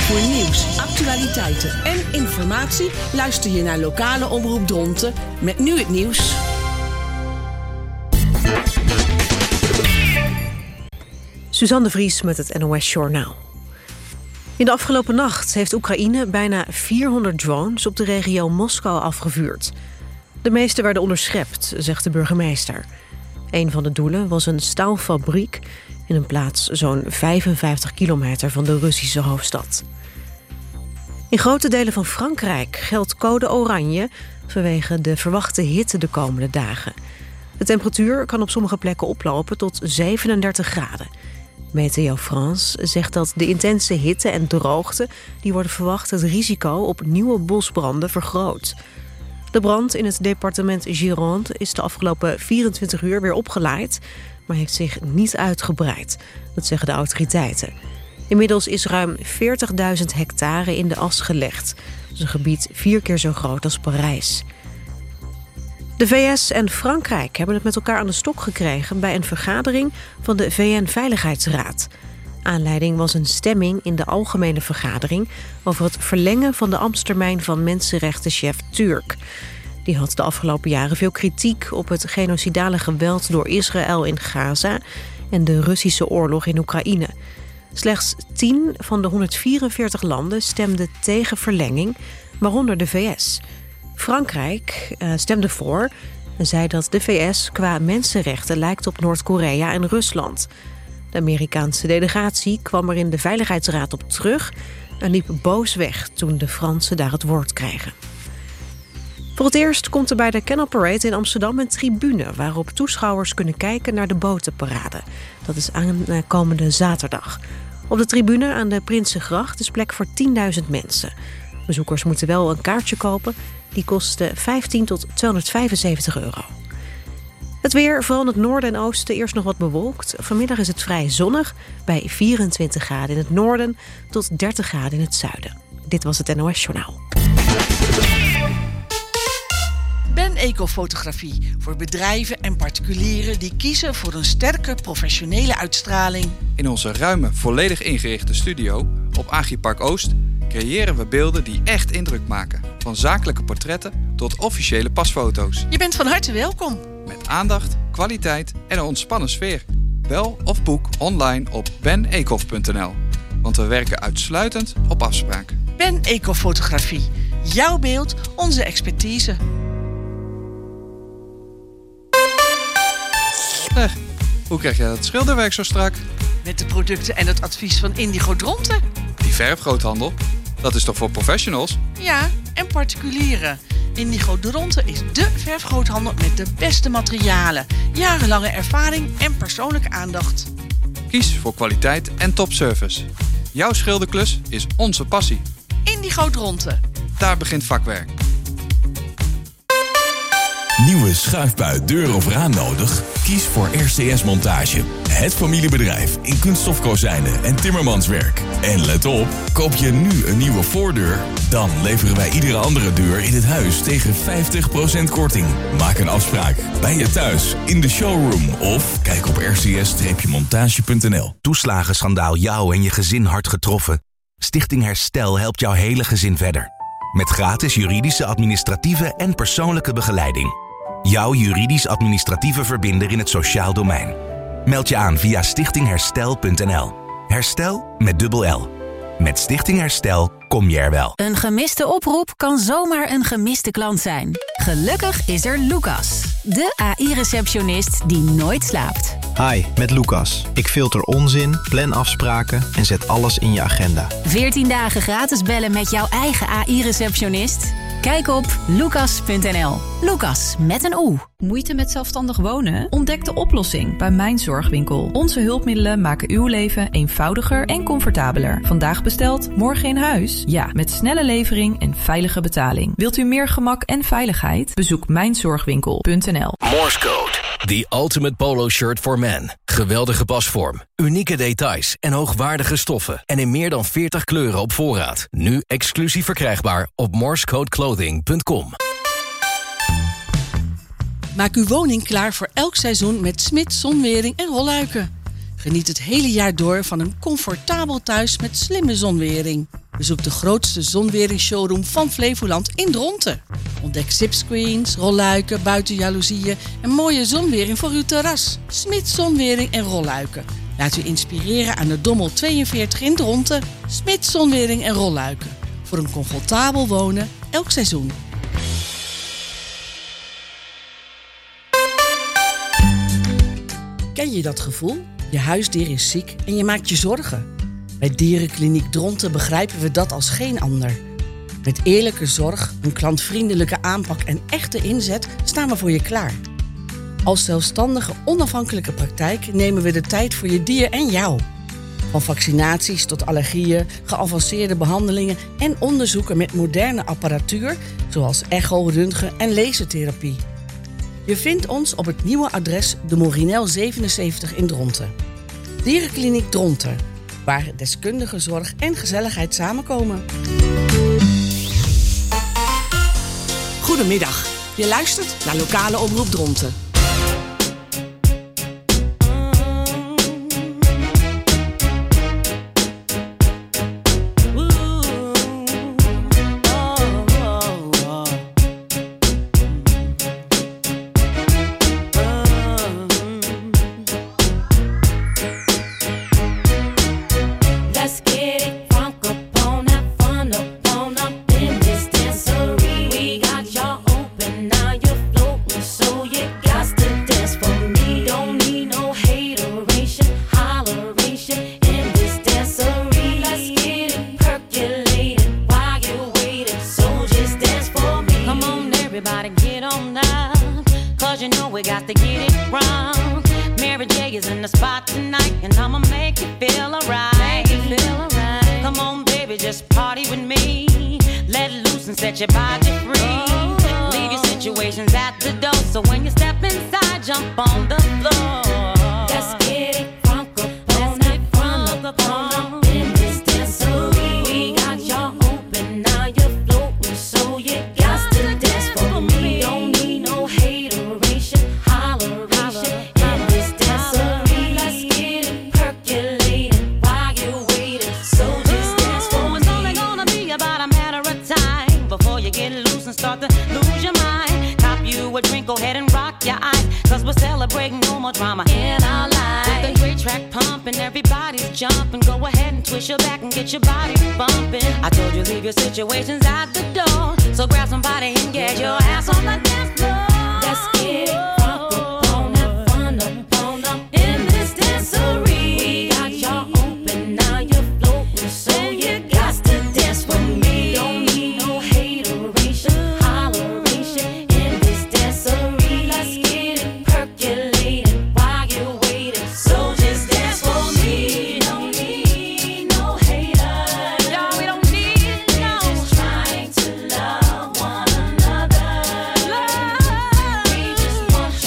Voor nieuws, actualiteiten en informatie luister je naar lokale omroep Dronten met nu het nieuws. Suzanne de Vries met het NOS Journaal. In de afgelopen nacht heeft Oekraïne bijna 400 drones op de regio Moskou afgevuurd. De meeste werden onderschept, zegt de burgemeester. Een van de doelen was een staalfabriek in een plaats zo'n 55 kilometer van de Russische hoofdstad. In grote delen van Frankrijk geldt code oranje vanwege de verwachte hitte de komende dagen. De temperatuur kan op sommige plekken oplopen tot 37 graden. Meteo France zegt dat de intense hitte en droogte die worden verwacht het risico op nieuwe bosbranden vergroot. De brand in het departement Gironde is de afgelopen 24 uur weer opgeleid, maar heeft zich niet uitgebreid. Dat zeggen de autoriteiten. Inmiddels is ruim 40.000 hectare in de as gelegd. Dat is een gebied 4 keer zo groot als Parijs. De VS en Frankrijk hebben het met elkaar aan de stok gekregen bij een vergadering van de VN-veiligheidsraad. Aanleiding was een stemming in de algemene vergadering over het verlengen van de ambtstermijn van mensenrechtenchef Turk. Die had de afgelopen jaren veel kritiek op het genocidale geweld door Israël in Gaza en de Russische oorlog in Oekraïne. Slechts 10 van de 144 landen stemden tegen verlenging, waaronder de VS. Frankrijk stemde voor en zei dat de VS qua mensenrechten lijkt op Noord-Korea en Rusland. De Amerikaanse delegatie kwam er in de Veiligheidsraad op terug en liep boos weg toen de Fransen daar het woord kregen. Voor het eerst komt er bij de Canal Parade in Amsterdam een tribune waarop toeschouwers kunnen kijken naar de botenparade. Dat is aankomende zaterdag. Op de tribune aan de Prinsengracht is plek voor 10.000 mensen. Bezoekers moeten wel een kaartje kopen. Die kost 15 tot 275 euro. Het weer, vooral in het noorden en oosten, eerst nog wat bewolkt. Vanmiddag is het vrij zonnig, bij 24 graden in het noorden tot 30 graden in het zuiden. Dit was het NOS Journaal. Ben Ecofotografie voor bedrijven en particulieren die kiezen voor een sterke professionele uitstraling. In onze ruime, volledig ingerichte studio op Agripark Oost creëren we beelden die echt indruk maken. Van zakelijke portretten tot officiële pasfoto's. Je bent van harte welkom. Met aandacht, kwaliteit en een ontspannen sfeer. Bel of boek online op benecof.nl. Want we werken uitsluitend op afspraak. Ben Ecofotografie. Jouw beeld, onze expertise. Hoe krijg jij dat schilderwerk zo strak? Met de producten en het advies van Indigo Dronten. Die verfgroothandel, dat is toch voor professionals? Ja, en particulieren. Indigo Dronten is dé verfgroothandel met de beste materialen, jarenlange ervaring en persoonlijke aandacht. Kies voor kwaliteit en topservice. Jouw schilderklus is onze passie. Indigo Dronten. Daar begint vakwerk. Nieuwe schuifbui, deur of raam nodig? Kies voor RCS Montage. Het familiebedrijf in kunststofkozijnen en timmermanswerk. En let op, koop je nu een nieuwe voordeur, dan leveren wij iedere andere deur in het huis tegen 50% korting. Maak een afspraak bij je thuis, in de showroom of kijk op rcs-montage.nl. Toeslagenschandaal jou en je gezin hard getroffen? Stichting Herstel helpt jouw hele gezin verder. Met gratis juridische, administratieve en persoonlijke begeleiding. Jouw juridisch-administratieve verbinder in het sociaal domein. Meld je aan via stichtingherstel.nl. Herstel met dubbel L. Met Stichting Herstel kom je er wel. Een gemiste oproep kan zomaar een gemiste klant zijn. Gelukkig is er Lucas, de AI-receptionist die nooit slaapt. Hi, met Lucas. Ik filter onzin, plan afspraken en zet alles in je agenda. 14 dagen gratis bellen met jouw eigen AI-receptionist? Kijk op lucas.nl. Lucas met een O. Moeite met zelfstandig wonen? Ontdek de oplossing bij Mijn Zorgwinkel. Onze hulpmiddelen maken uw leven eenvoudiger en comfortabeler. Vandaag besteld, morgen in huis? Ja, met snelle levering en veilige betaling. Wilt u meer gemak en veiligheid? Bezoek mijnzorgwinkel.nl. Morse Code. The ultimate polo shirt for men. Geweldige pasvorm, unieke details en hoogwaardige stoffen. En in meer dan 40 kleuren op voorraad. Nu exclusief verkrijgbaar op morsecodeclothing.com. Maak uw woning klaar voor elk seizoen met Smit Zonwering en rolluiken. Geniet het hele jaar door van een comfortabel thuis met slimme zonwering. Bezoek de grootste zonwering-showroom van Flevoland in Dronten. Ontdek zipscreens, rolluiken, buitenjaloezieën en mooie zonwering voor uw terras. Smits Zonwering en Rolluiken. Laat u inspireren aan de Dommel 42 in Dronten. Smits Zonwering en Rolluiken. Voor een comfortabel wonen elk seizoen. Ken je dat gevoel? Je huisdier is ziek en je maakt je zorgen. Bij Dierenkliniek Dronten begrijpen we dat als geen ander. Met eerlijke zorg, een klantvriendelijke aanpak en echte inzet staan we voor je klaar. Als zelfstandige, onafhankelijke praktijk nemen we de tijd voor je dier en jou. Van vaccinaties tot allergieën, geavanceerde behandelingen en onderzoeken met moderne apparatuur, zoals echo, röntgen en lasertherapie. Je vindt ons op het nieuwe adres de Morinel 77 in Dronten. Dierenkliniek Dronten, waar deskundige zorg en gezelligheid samenkomen. Goedemiddag, je luistert naar Lokale Omroep Dronten. Situations at the door, so grab somebody and get your ass on the dance floor. Let's get it crunk up, fun up in this dancery. We got y'all open, now you're floating, so you got to dance with me. Don't need no hateration, holleration in this dancery. Let's get it percolating while you're waiting, so just dance for me. Don't need no haters, y'all, we don't need. Trying to love one another. We just want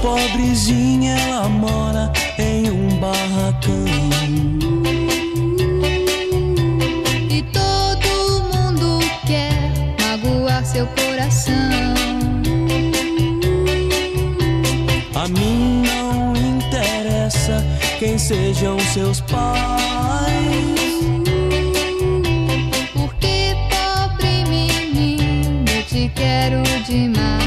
pobrezinha, ela mora em barracão. E todo mundo quer magoar seu coração. A mim não interessa quem sejam seus pais, porque pobre menino, eu te quero demais.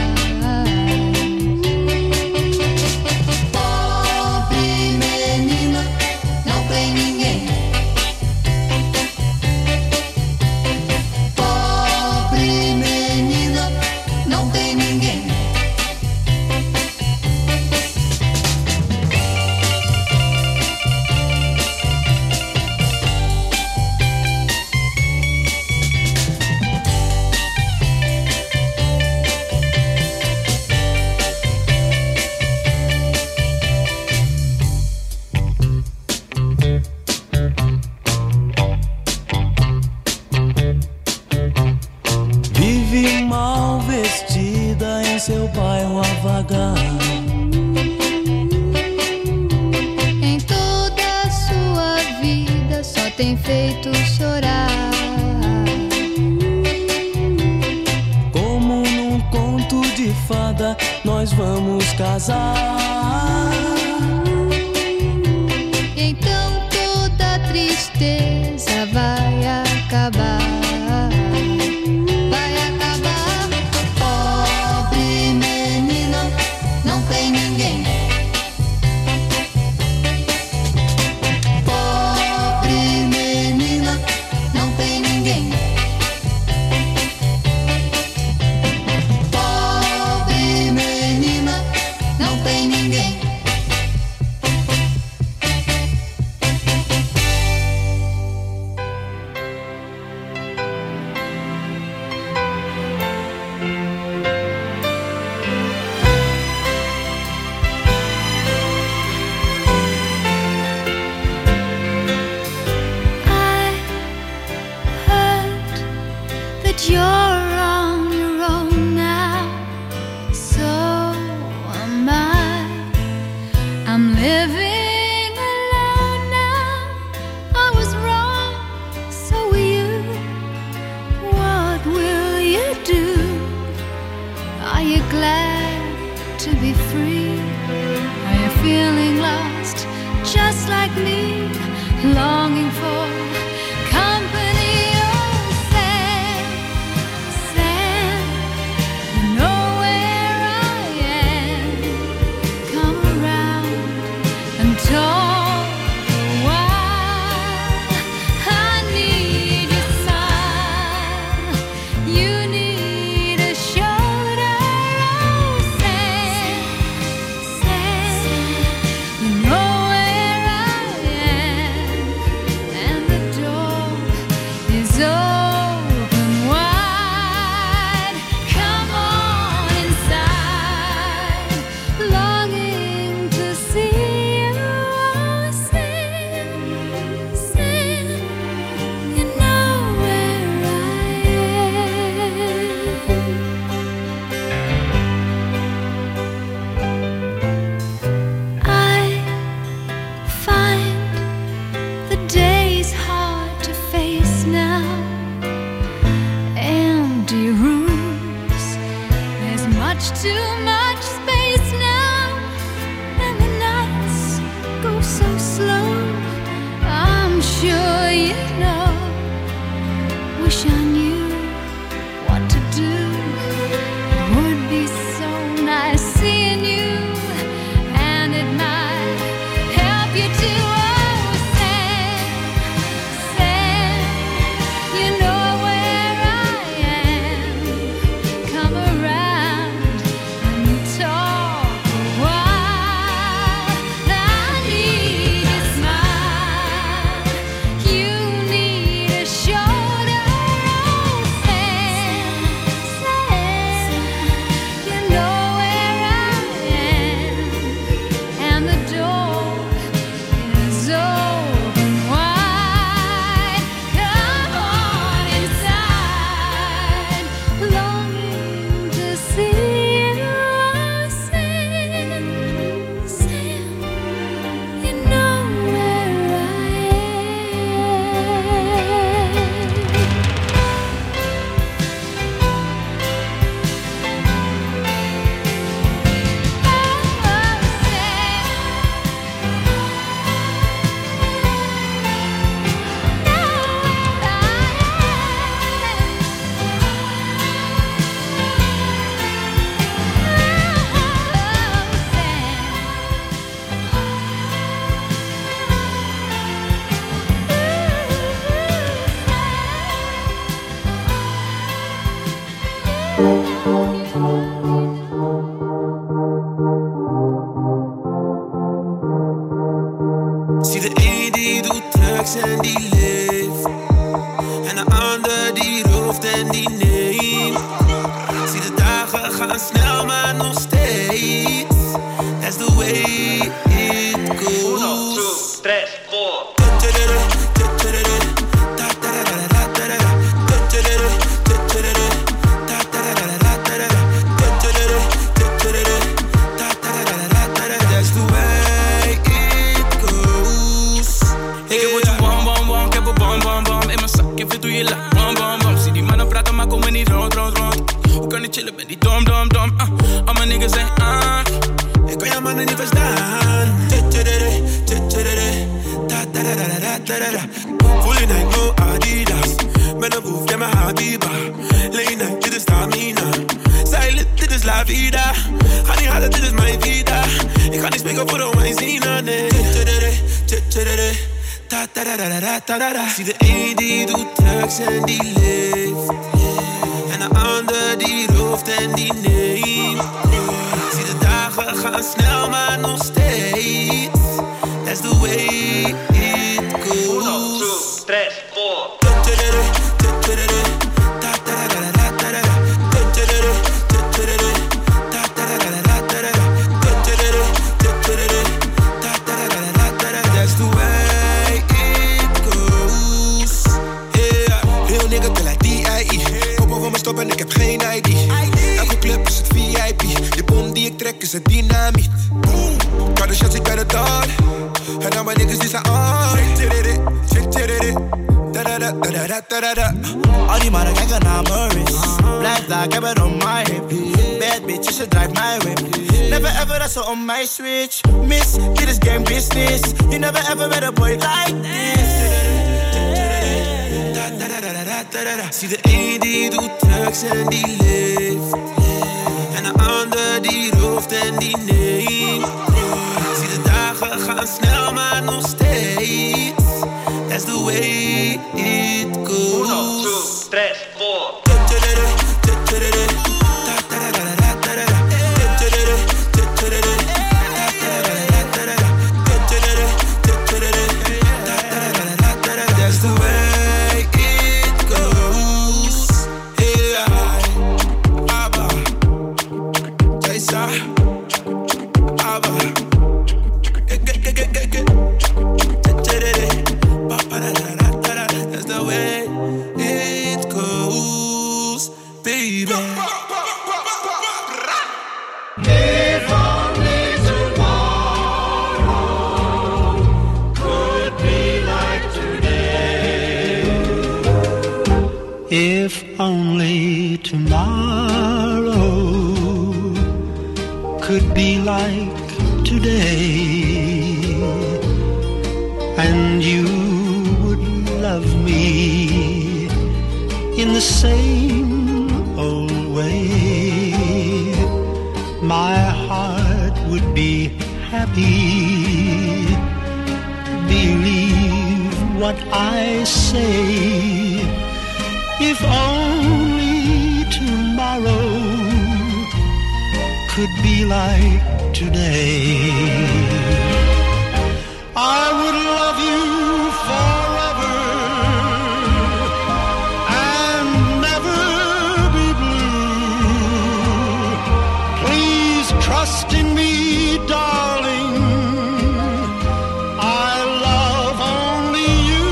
Seu bairro a vagar. Em toda a sua vida só tem feito chorar. Como num conto de fada nós vamos casar. Então toda tristeza vai acabar. And way it goes. 1, 2, 3, 4. Doe je la bam bam bam. Zie die mannen praten maar komen niet rond. Hoe kan ik chillen met die dom. Al mijn niggas zijn aan. Ik kan je mannen niet verstaan. Volle night no Adidas. Met een boef en mijn Habiba. Late night, dit is stamina. Silent, dit is la vida. Ga niet halen, dit is mijn vida. Ik ga niet spreken voor de wijzina, nee. Zie de een die doet drugs en die leeft. En de ander die rooft en die neemt. Zie de dagen gaan snel maar nog steeds. That's the way it goes. 1, 2, 3, 4. En ik heb geen ID. Elke club is het VIP. De bom die ik trek is het dynamiet. Boom, kan de shots, ik ben het daar. En al mijn niggas die zijn aan. Al die mannen kijken naar mijn wrist. Blijf daar, ik heb het on my hip. Bad bitches, ze drive my whip. Never ever dat ze on my switch. Miss, dit is game business. You never ever met a boy like this. Zie de een die doet drugs en die leeft. En de ander die rooft en die neemt. Zie de dagen gaan snel maar nog steeds. That's the way it goes. 1, 2, 3, 4. If only tomorrow could be like today, and you would love me in the same old way, my heart would be happy. Believe what I say. If only tomorrow could be like today, I would love you forever and never be blue. Please trust in me, darling. I love only you.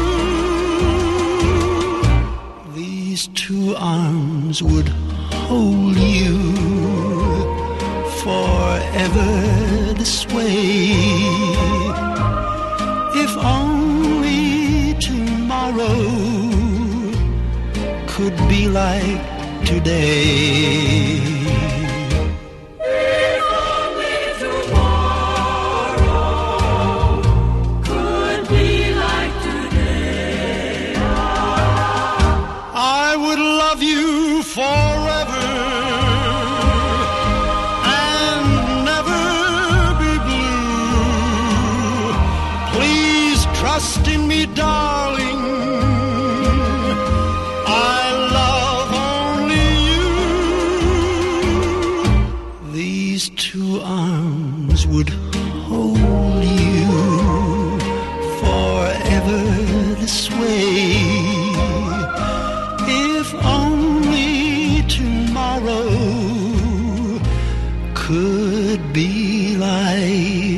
These two arms would hold you forever this way. If only tomorrow could be like today. If only tomorrow could be like today, I would love you forever and never be blue. Please trust in me, darling. I love only you. These two arms would hold you forever this way. If only tomorrow could be like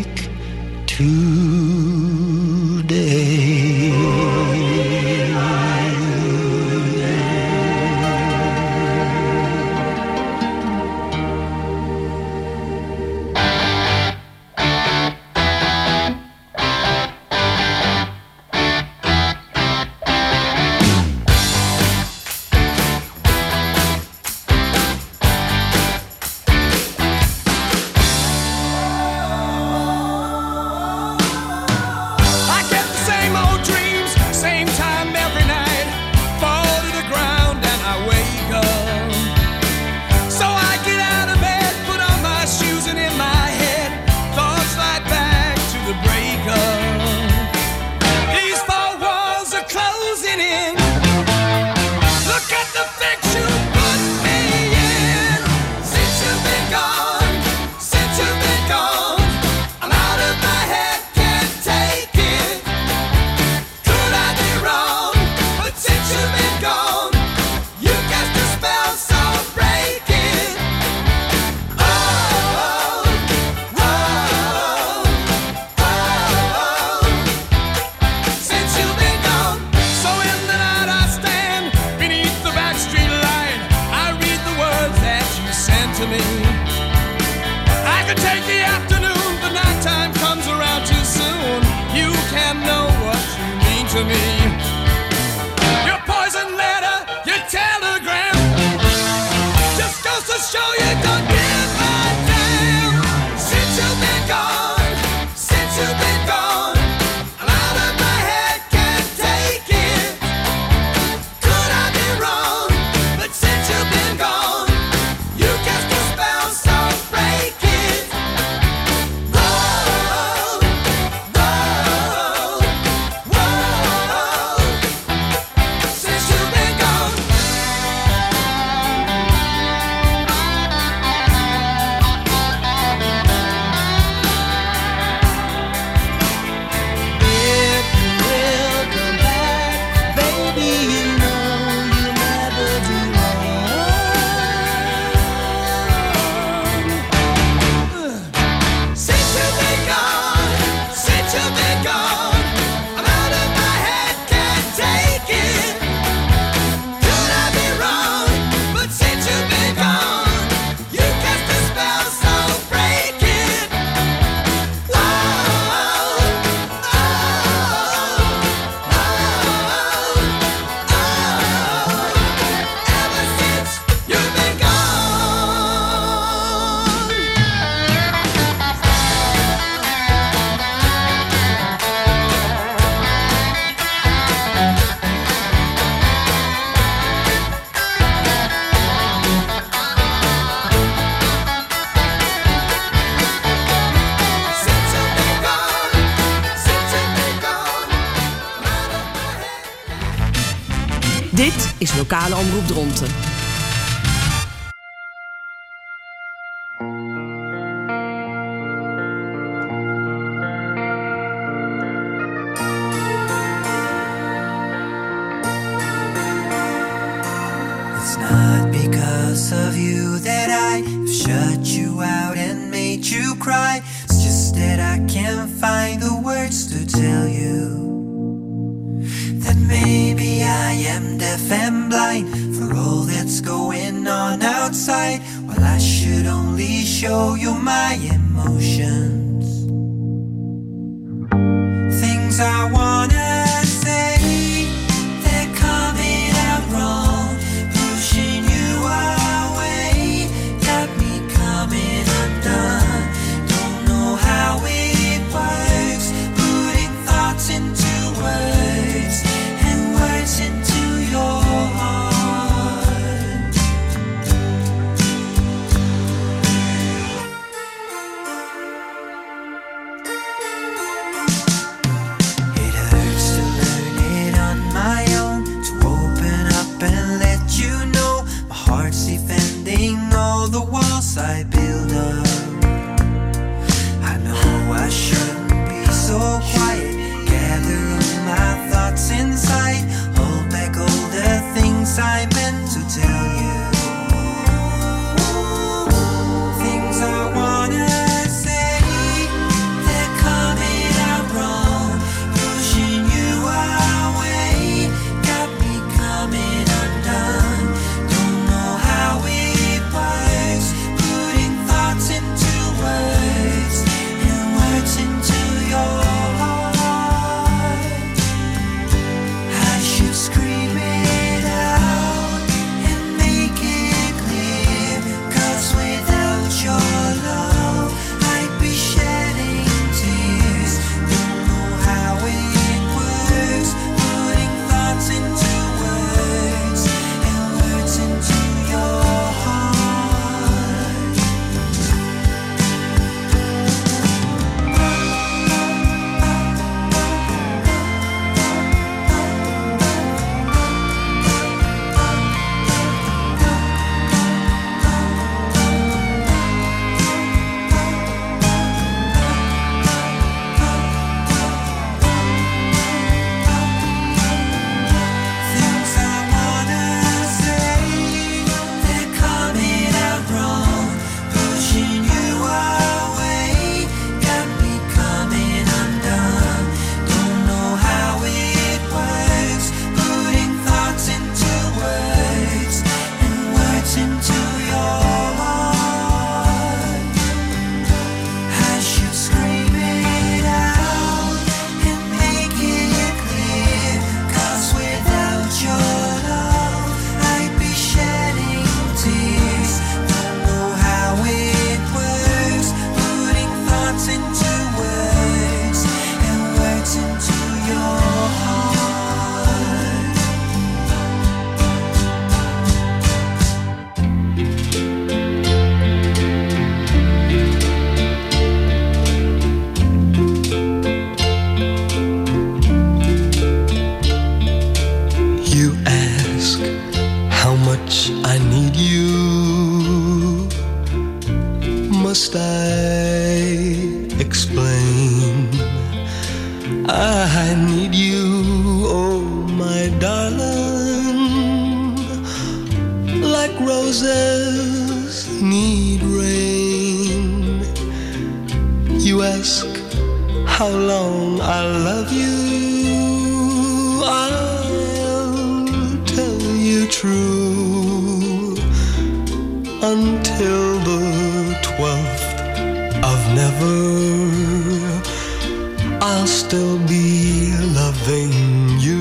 Dit is Lokale Omroep Dronten. It's not because of you that I've shut you out and made you cry. It's just that I can't find the words to tell you that maybe I am deaf and blind for all that's going on outside, while I should only show you my emotions. Things I wanna say, they're coming out wrong, pushing you away, got me coming undone. Don't know how it works, putting thoughts into words and words into your heart. It hurts to learn it on my own, to open up and let you know my heart's defending all the walls I build up. I know I shouldn't be so quiet, gather all my thoughts inside, hold back all the things I meant to tell you. Things I wanna say, they're coming out wrong, pushing you away, got me coming undone. Don't know how it works, putting thoughts into words and words into your heart. I should scream it out and make it clear, 'cause without your love I'd be shedding tears. Don't know how it works, putting thoughts into words and words into your heart. Things I wanna say, they're coming out wrong, pushing you away, got me coming undone. Don't know how it works, putting thoughts into words and words into your heart. I should scream it out and make it clear, 'cause without your love I'd be shedding tears. Don't know how it works, putting thoughts into words and words into your heart. You ask how much I need you. Must I explain? I need you, oh my darling, like roses need rain. You ask how long I love you. I'll tell you true, until the 12th of never, I'll still be loving you.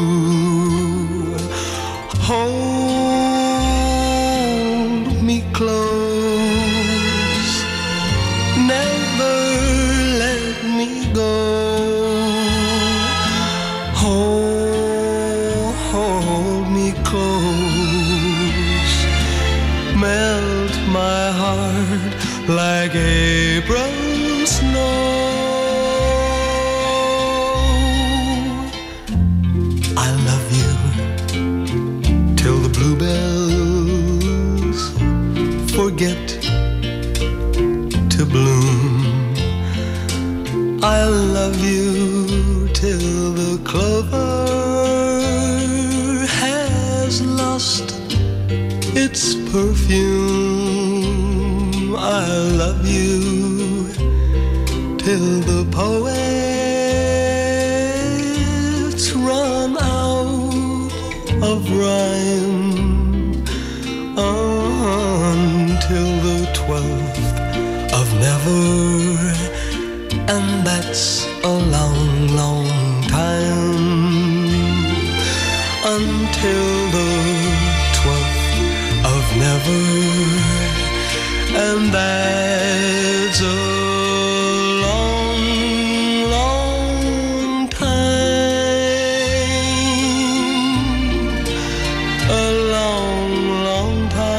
Hold me close, never let me go. Hold me close, melt my heart like April snow. get to bloom. I love you till the clover has lost its perfume. I love you till the poets run out of rhyme. Until the 12th of never, and that's a long, long time. Until the 12th of never, and that's a long, long time. A long, long time.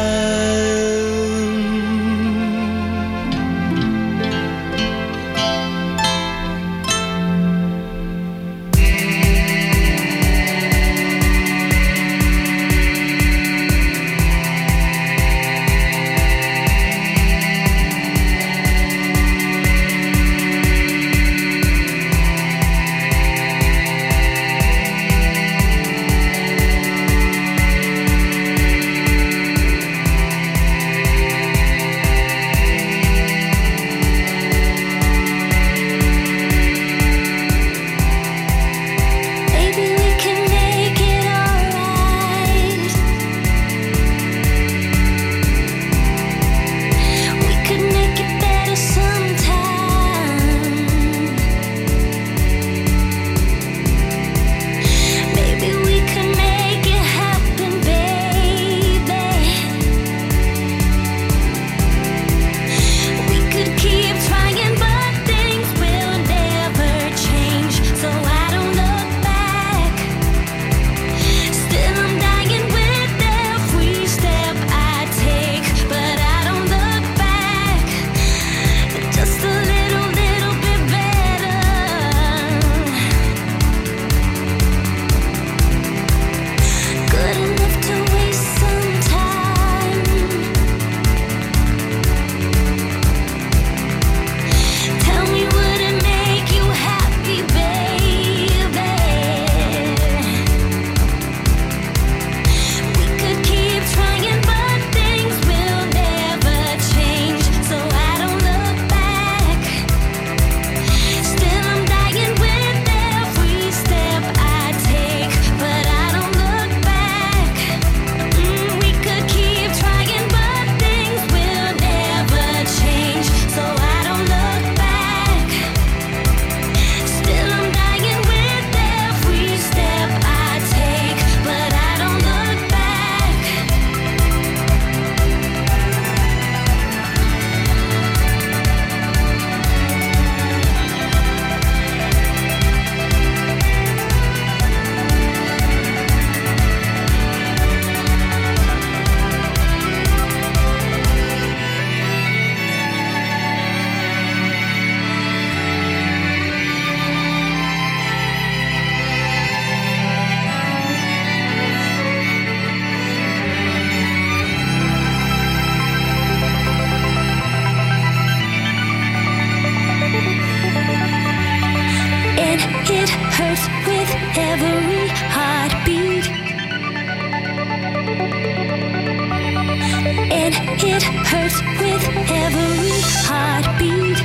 It hurts with every heartbeat.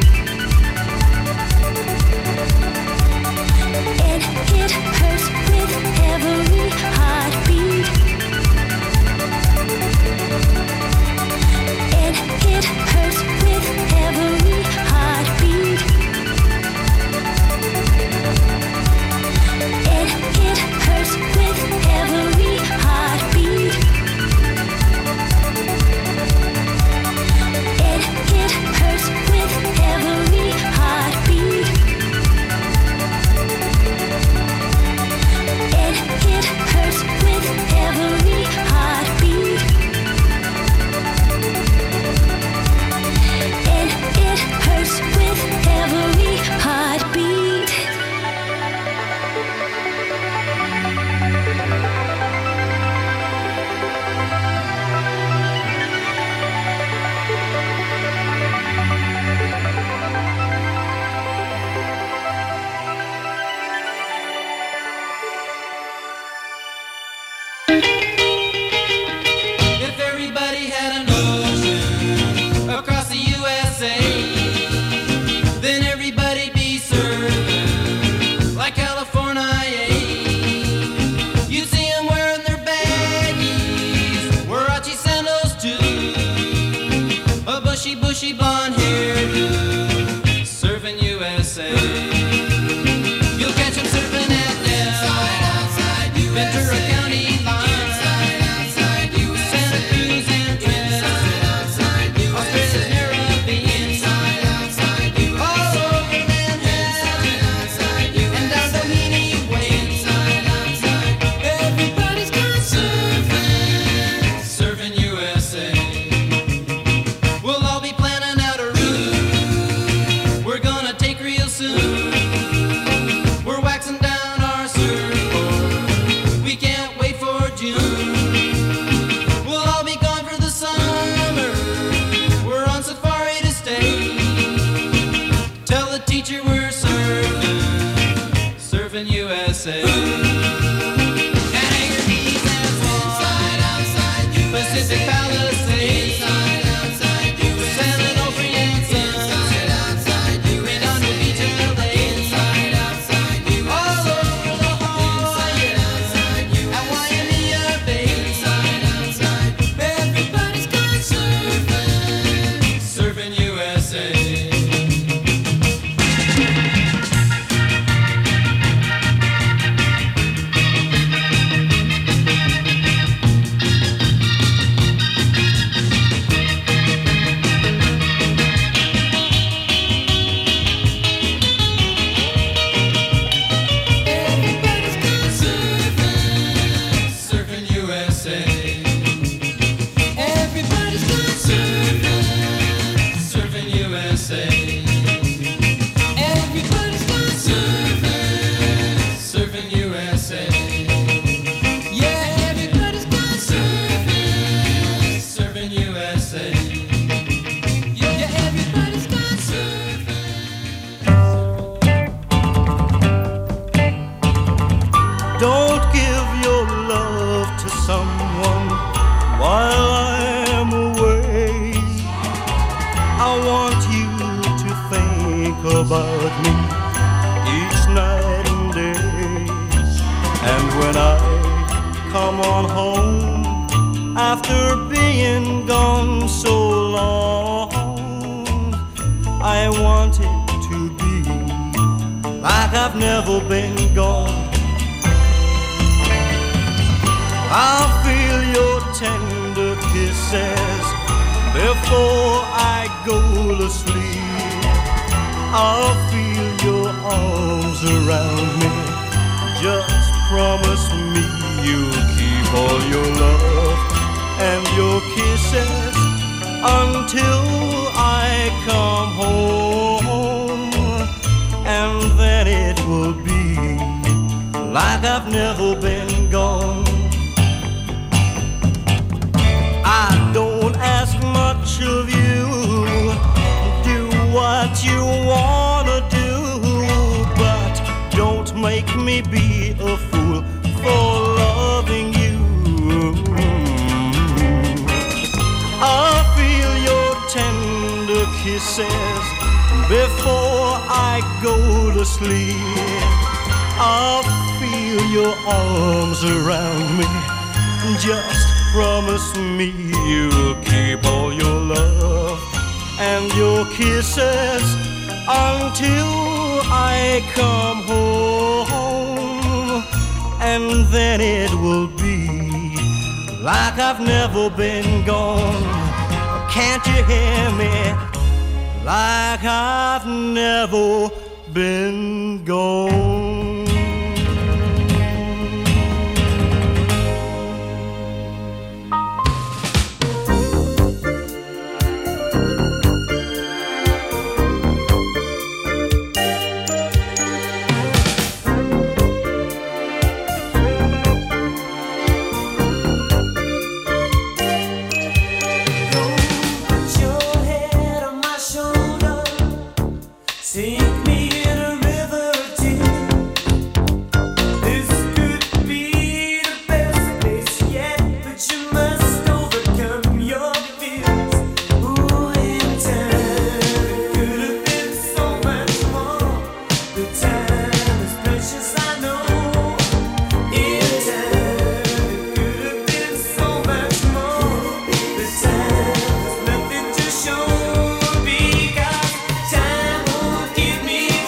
And it hurts with every heartbeat. And it hurts with every heartbeat. And it hurts with every heartbeat. And it hurts with every teacher, we're surfing USA. And Anchor Keys has inside, outside, Pacific Palisades. Inside, outside, San Onofre inside, outside, Redondo Beach and LA. Inside, outside, all over the Hawaii. Inside, at Waimea Bay. Inside, outside, everybody's gone surfing USA. Surfing USA. Everybody's gone surfing USA. Everybody's gone surfing USA. Yeah, everybody's gone surfing USA. Yeah, everybody's gone Don't give your love to someone while I'm away. I want you to think about me each night and day. And when I come on home after being gone so long, I want it to be like I've never been gone. I'll feel your tender kisses before I go to sleep. I'll feel your arms around me. Just promise me you'll keep all your love and your kisses until I come home. And then it will be like I've never been gone. I don't ask much of you. Do what you wanna do, but don't make me be a fool for loving you. I'll feel your tender kisses before I go to sleep. I'll feel your arms around me. Just promise me you'll keep all your love and your kisses until I come home. And then it will be like I've never been gone. Can't you hear me? Like I've never been gone. Sink me in a river or two. give me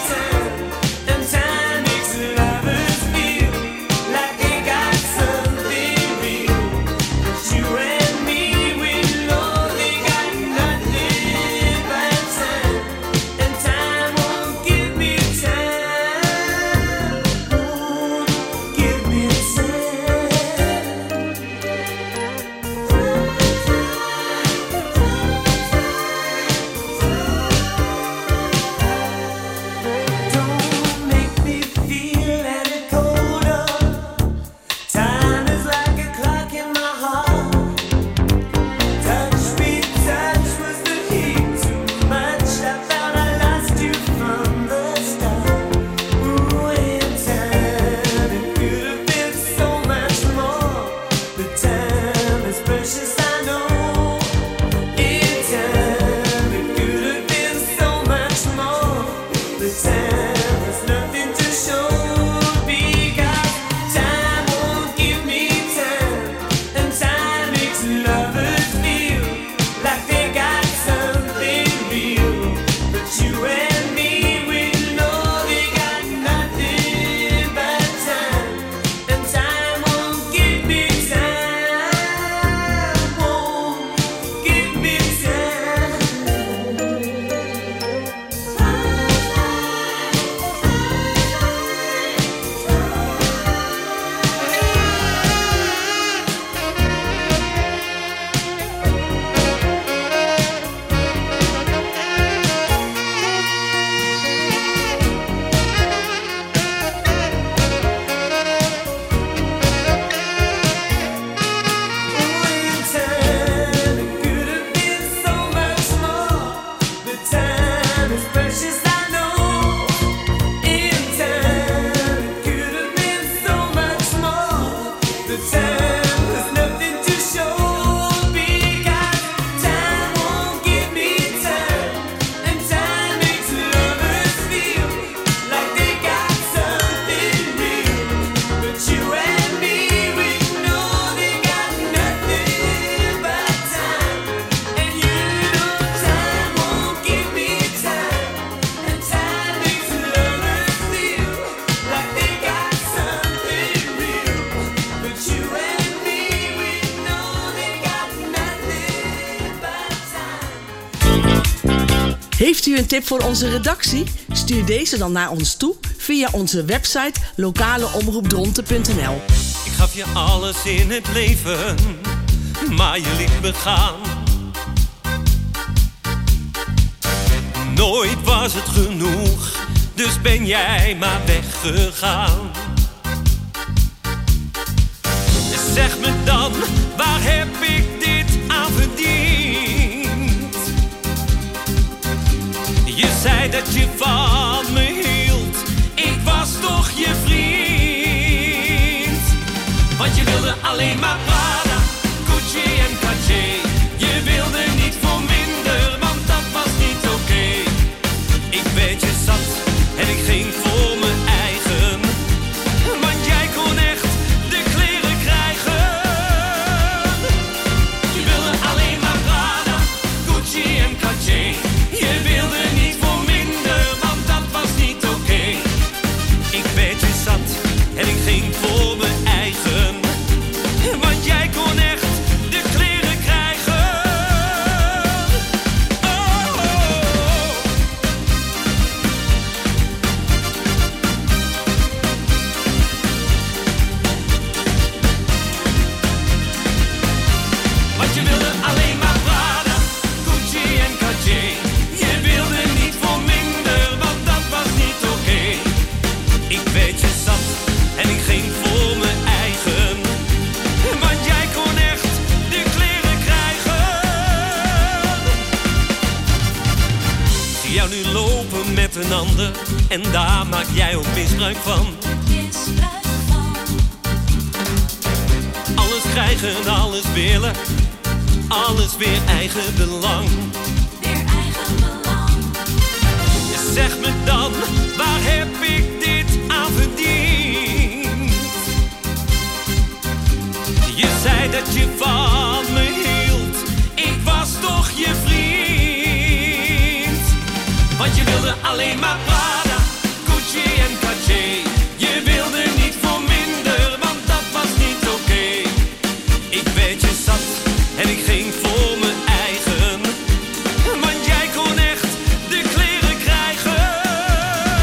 Heeft u een tip voor onze redactie? Stuur deze dan naar ons toe via onze website lokaleomroepdronten.nl. Ik gaf je alles in het leven, maar je liet me gaan. Nooit was het genoeg, dus ben jij maar weggegaan. Zeg me dan, waar heb ik dit aan verdiend? Je zei dat je van me hield, ik was toch je vriend. Want je wilde alleen maar Prada, Gucci en Cartier. Je wilde niet voor minder, want dat was niet oké. Ik werd je zat en ik ging voor mijn eigen. Want jij kon echt de kleren krijgen. Je wilde alleen maar Prada, Gucci en Cartier. Je wilde niet voor minder, want dat was niet oké. Ik werd je zat en ik ging voor mijn eigen. Want jij kon echt de kleren krijgen. Oh, oh, oh. Want je wilde alleen maar Prada, Gucci en Cartier. Je wilde niet voor minder, want dat was niet oké. Ik werd je zat en ik ging voor mijn eigen. Want jij kon echt de kleren krijgen. Zie jou nu lopen met een ander en daar maak jij ook misbruik van. Alles krijgen, alles willen, alles weer eigen belang. Zeg me dan, waar heb ik dit aan verdiend? Je zei dat je van me hield, ik was toch je vriend. Want je wilde alleen maar Prada, Gucci en Cartier. Je wilde niet voor minder, want dat was niet oké. Ik werd je zat en ik ging voor mijn eigen. Want jij kon echt de kleren krijgen.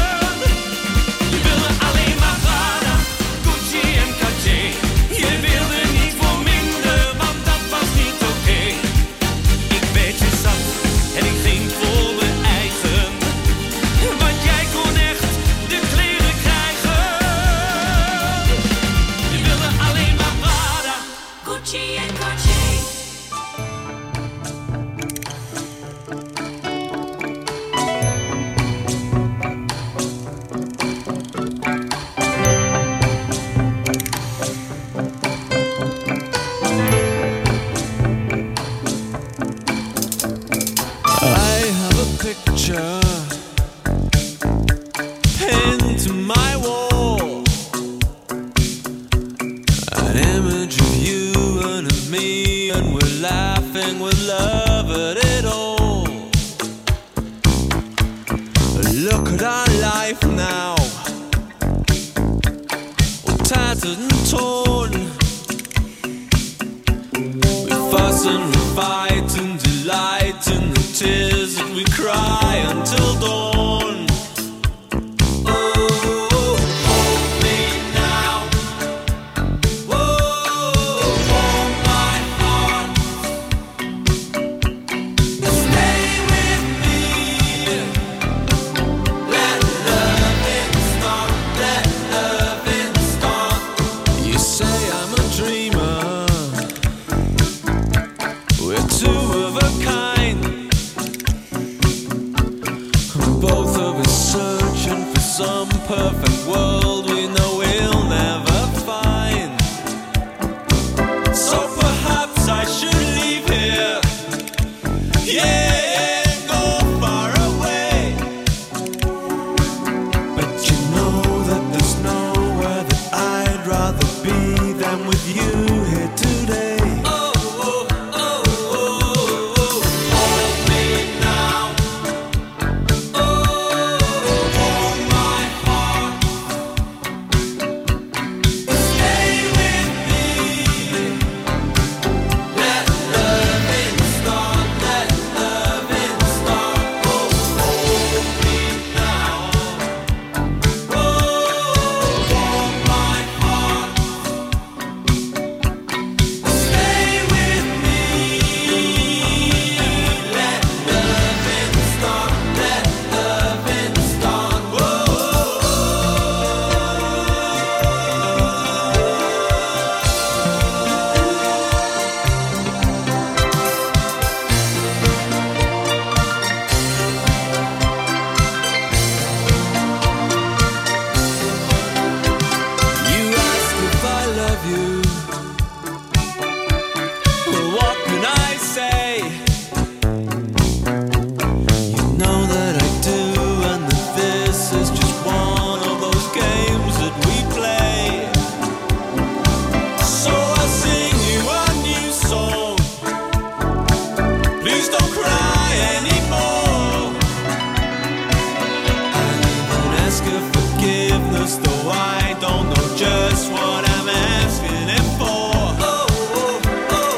at our life now, all tattered and torn. We fuss and we fight and delight in the tears that we cry until dawn. Oh, hold me now. Oh, hold my heart. Stay with me. Let loving start. Let loving start. You say I'm a dreamer. We're two of a kind. Both of us searching for some perfect world we know we'll never find. So perhaps I should leave here, yeah, and go far away. But you know that there's nowhere that I'd rather be than with you here today. Hold me now. Hold my heart. Stay with me. Let loving start. Let loving start. Hold me now. Hold my heart. Stay with me. Let loving start. Let loving start. You ask if I love you. What can I say? You know that I do, and that this is just one of those games that we play. So I sing you a new song. Please don't cry anymore. I even ask for forgiveness, though I don't know just what I'm asking it for. Hold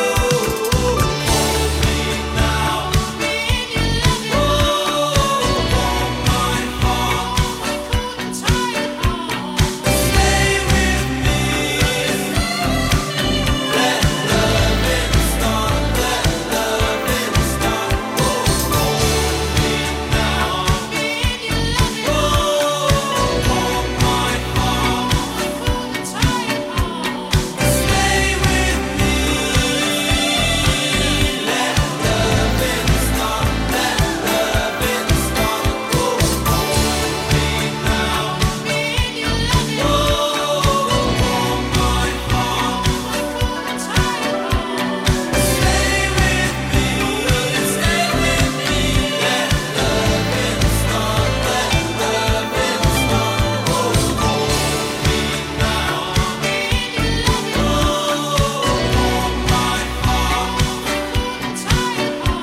me now. Hold my heart. Stay with me. Let loving start. Let loving start. Hold me now. Hold my heart. Stay with me. Let loving start. Let loving start. Hold me now. Hold my heart. Stay with me. Stay with me. Let loving start. Let loving start. Hold me now. Hold my heart. Stay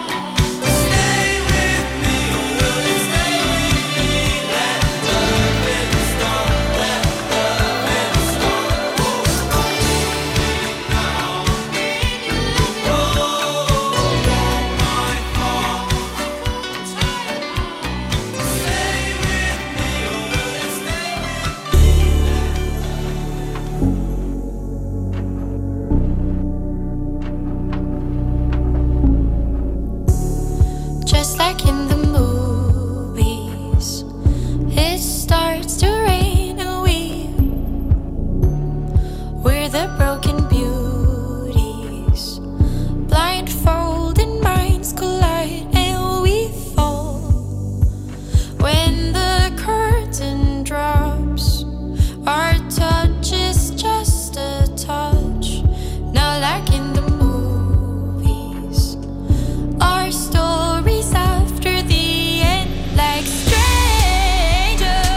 with me. Stay with me. Let loving start. Let loving start. Hold me now. Hold my heart. Stay with me. Just like in the movies, it starts to rain and we're the broken beauties. Blindfolded minds collide and we fall. When the curtain drops, our touch is just a touch. Not like in the movies. Our stories after the end, like strangers.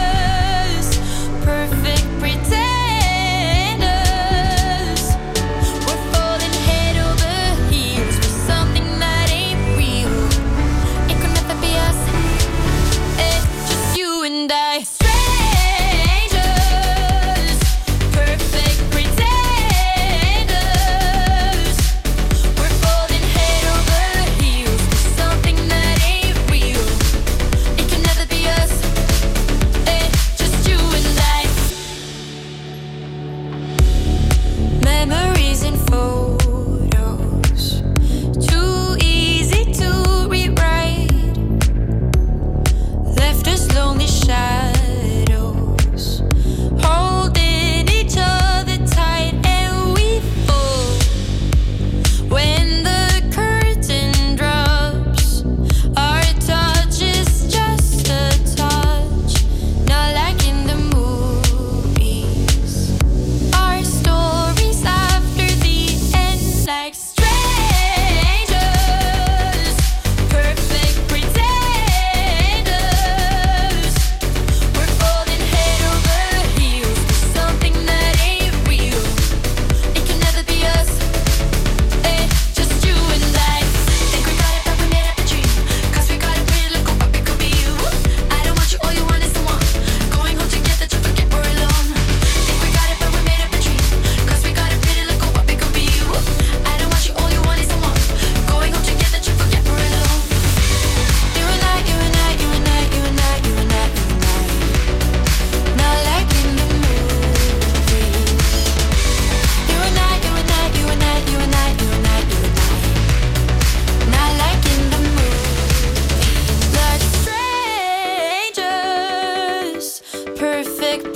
perfect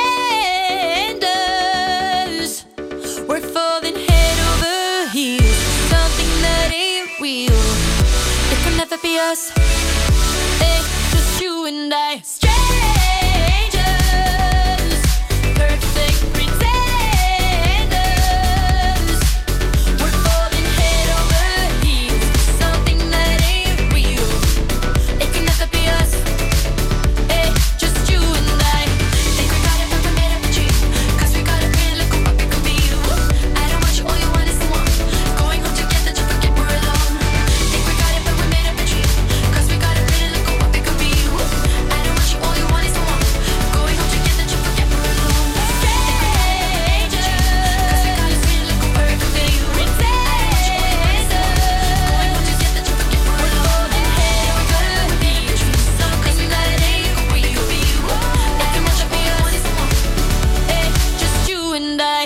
pretenders. We're falling head over heels, something that ain't real. It can never be us. It's just you and I. Strangers, perfect pretenders. We're falling head over heels, something that ain't real. It can never be us. It's just you and I. Think we got it, but we made up a dream. 'Cause we got a pretty look what we could be. I don't want you, all you want is someone. Going home together to forget we're alone. Think we got it, but we made up a dream. 'Cause we got a pretty look what we could be. I don't want you, all you want is someone. Going home together to forget we're alone. Strangers, 'cause we got a pretty look what we could be. Pretenders, going home together to forget we're alone. And hey, we got a dream. 'Cause we got a dream what we could be. I don't want you, all you want is someone. It's just you and I.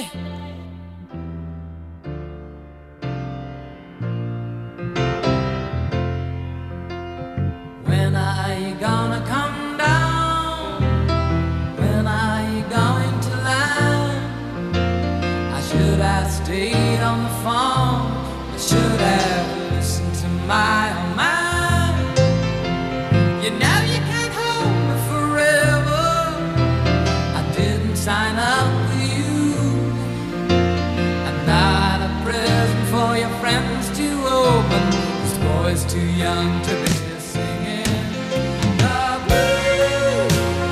When are you gonna come down? When are you going to land? I should have stayed on the phone. I should have listened to my own mind. You know you can't hold me forever. I didn't sign up with you. I'm not a present for your friends to open. This boy's too young to be singing the blues.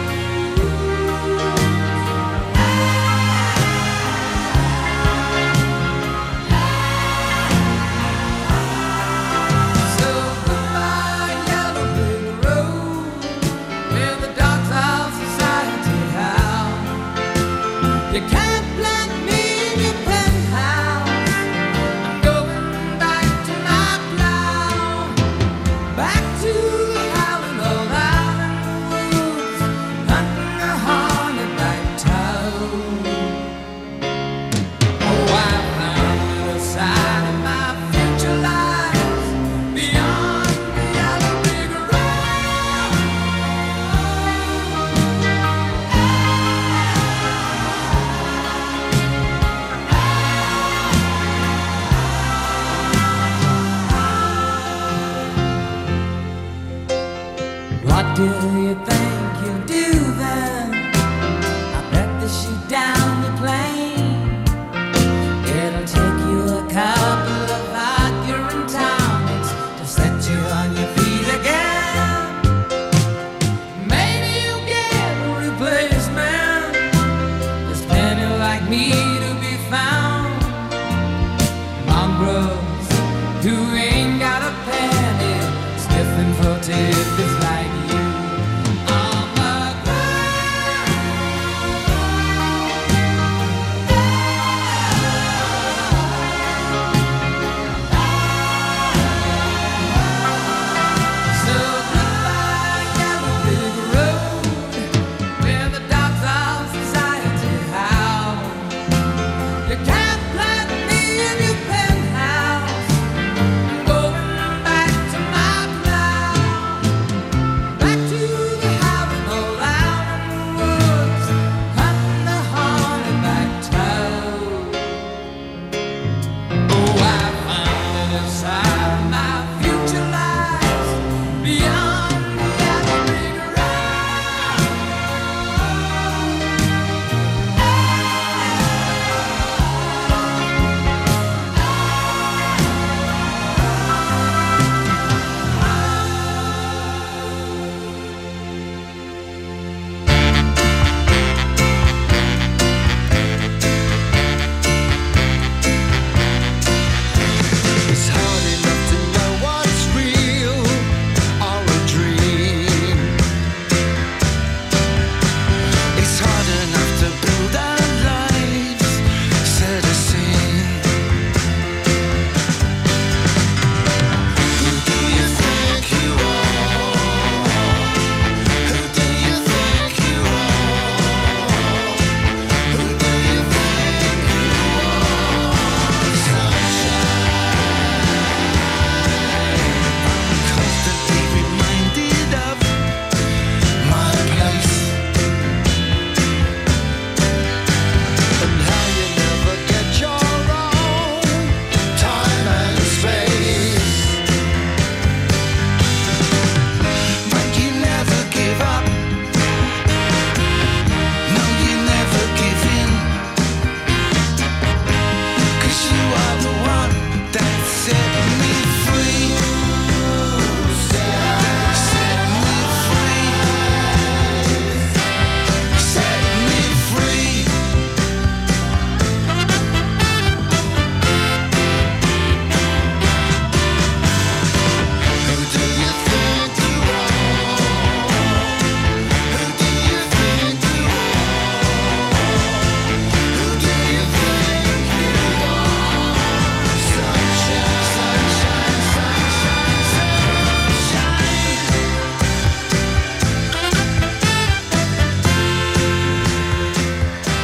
So goodbye, yellow brick road, where the dogs of society howl. You can't plant me in your penthouse. I'm going back to my plow, back to the howling old island woods, hunting a hornet-back toad. Oh, I found the other side of my future lies beyond the yellow brick road. What did